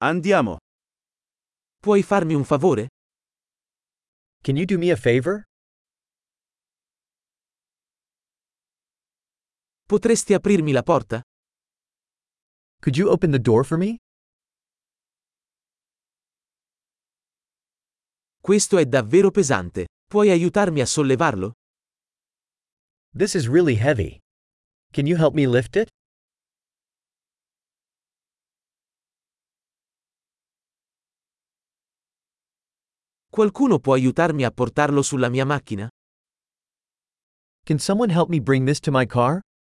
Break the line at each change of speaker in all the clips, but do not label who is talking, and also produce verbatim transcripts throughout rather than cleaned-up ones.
Andiamo.
Puoi farmi un favore?
Can you do me a favor?
Potresti aprirmi la porta?
Could you open the door for me?
Questo è davvero pesante. Puoi aiutarmi a sollevarlo?
This is really heavy. Can you help me lift it?
Qualcuno può aiutarmi a portarlo sulla mia macchina?
Can someone help me bring this to my car?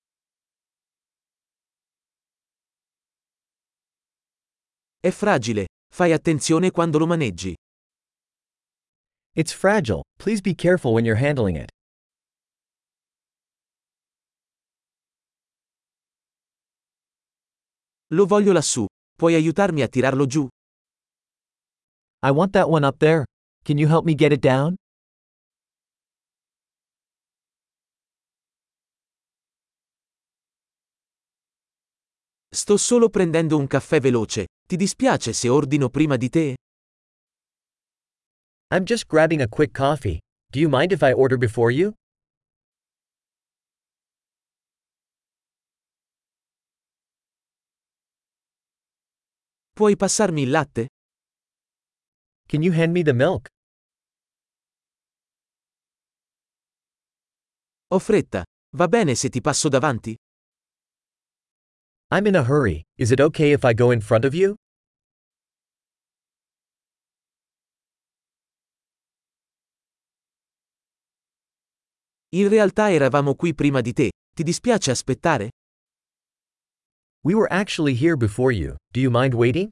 È fragile. Fai attenzione quando lo maneggi.
It's fragile. Please be careful when you're handling it.
Lo voglio lassù. Puoi aiutarmi a tirarlo giù?
I want that one up there. Can you help me get it down?
Sto solo prendendo un caffè veloce. Ti dispiace se ordino prima di te?
I'm just grabbing a quick coffee. Do you mind if I order before you?
Puoi passarmi il latte?
Can you hand me the milk?
Ho fretta. Va bene se ti passo davanti?
I'm in a hurry. Is it okay if I go in front of you?
In realtà eravamo qui prima di te. Ti dispiace aspettare?
We were actually here before you. Do you mind waiting?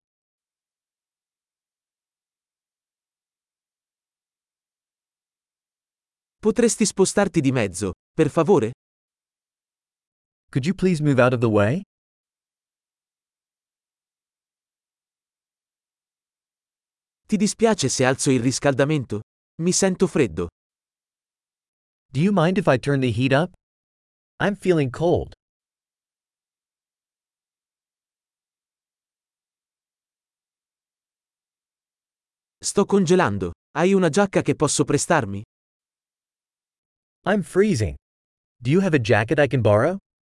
Potresti spostarti di mezzo, per favore?
Could you please move out of the way?
Ti dispiace se alzo il riscaldamento? Mi sento freddo.
Do you mind if I turn the heat up? I'm feeling cold.
Sto congelando. Hai una giacca che posso prestarmi?
I'm freezing. Do you have a jacket I can borrow?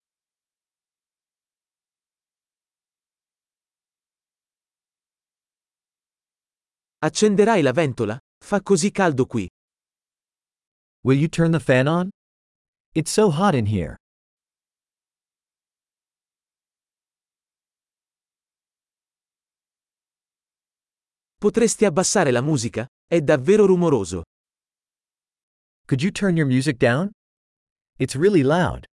Accenderai la ventola? Fa così caldo qui.
Will you turn the fan on? It's so hot in here.
Potresti abbassare la musica? È davvero rumoroso.
Could you turn your music down? It's really loud.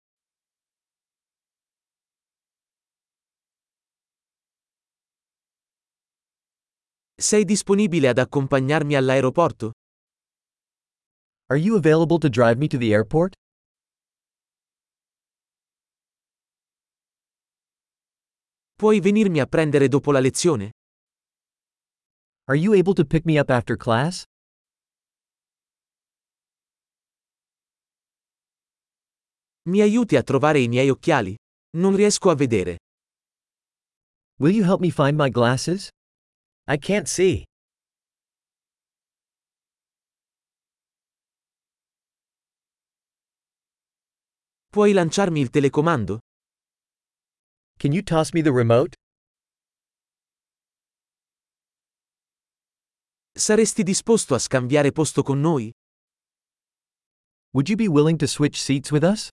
Sei disponibile ad accompagnarmi all'aeroporto?
Are you available to drive me to the airport?
Puoi venirmi a prendere dopo la lezione?
Are you able to pick me up after class?
Mi aiuti a trovare i miei occhiali? Non riesco a vedere.
Will you help me find my glasses? I can't see.
Puoi lanciarmi il telecomando?
Can you toss me the remote?
Saresti disposto a scambiare posto con noi?
Would you be willing to switch seats with us?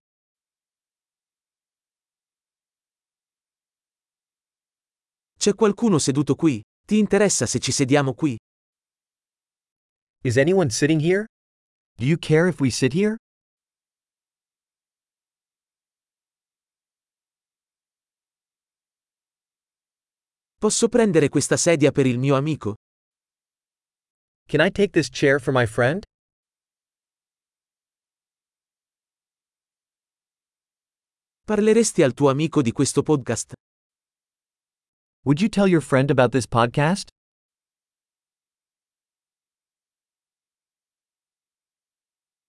C'è qualcuno seduto qui? Ti interessa se ci sediamo qui?
Is anyone sitting here? Do you care if we sit here?
Posso prendere questa sedia per il mio amico?
Can I take this chair for my friend?
Parleresti al tuo amico di questo podcast?
Would you tell your friend about this podcast?